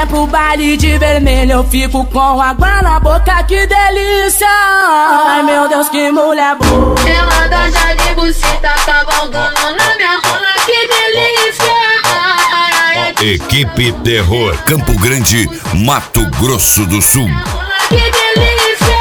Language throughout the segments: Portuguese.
vem pro baile de vermelho, eu fico com água na boca, que delícia. Ai meu Deus, que mulher boa. Ela dá já de buceta, cavalgando na minha rola, que delícia. Equipe Terror, Campo Grande, Mato Grosso do Sul. Que delícia.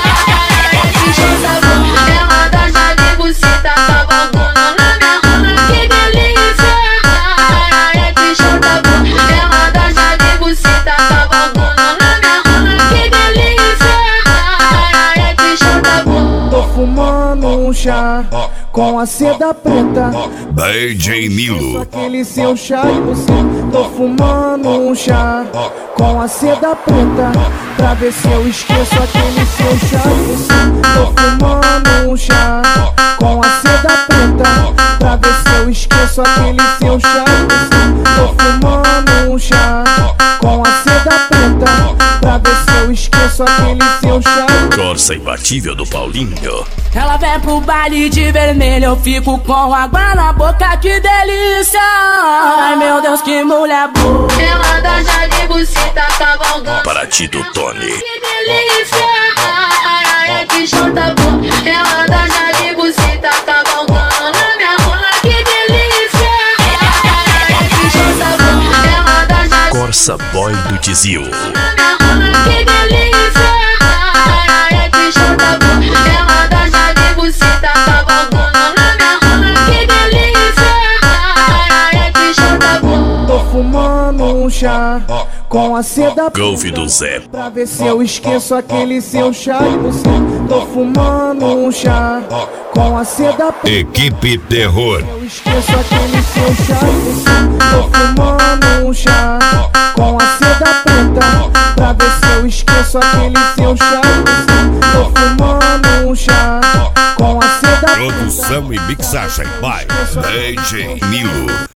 Ela dá já de buceta, cavalgando na minha rola, que delícia. Que chata boa. Ela dá já de buceta, cavalgando na minha rola, que delícia. Que chata boa. Tô fumando um chá com a seda preta, DJ Nilo. aquele seu chá de você. Tô fumando um chá com a seda preta, pra ver se eu esqueço aquele seu chá de você. Tô fumando um chá com a seda preta, pra ver se eu esqueço aquele seu chá de você. Tô fumando um chá com a seda preta, pra ver se eu esqueço aquele seu chá de você. Corsa imbatível do Paulinho. Ela vem pro baile de vermelho, eu fico com água na boca, que delícia. Ai meu Deus, que mulher boa. Ela dá já de buceta, cavalgando. Para ti do Tony. Que delícia. Que chata boa. Ela dá já de buceta, cavalgando na minha rola, que delícia. Que chata boa. Ela dá já de Corsa Boy do Tizil. na minha rola, que delícia. Que chata boa. Ela dá já de buceta, cavalgando na minha rola, que delícia. Que chata boa. Tô fumando um chá com a seda Golf do Zé. pra ver se eu esqueço aquele seu chá de você. Tô fumando um chá com a seda preta, Equipe Terror, eu esqueço aquele seu chá de você. Tô fumando um chá com a seda preta, pra ver se eu esqueço aquele seu chá de você. Tô fumando um chá com a seda preta. produção e mixagem by DJ Nilo.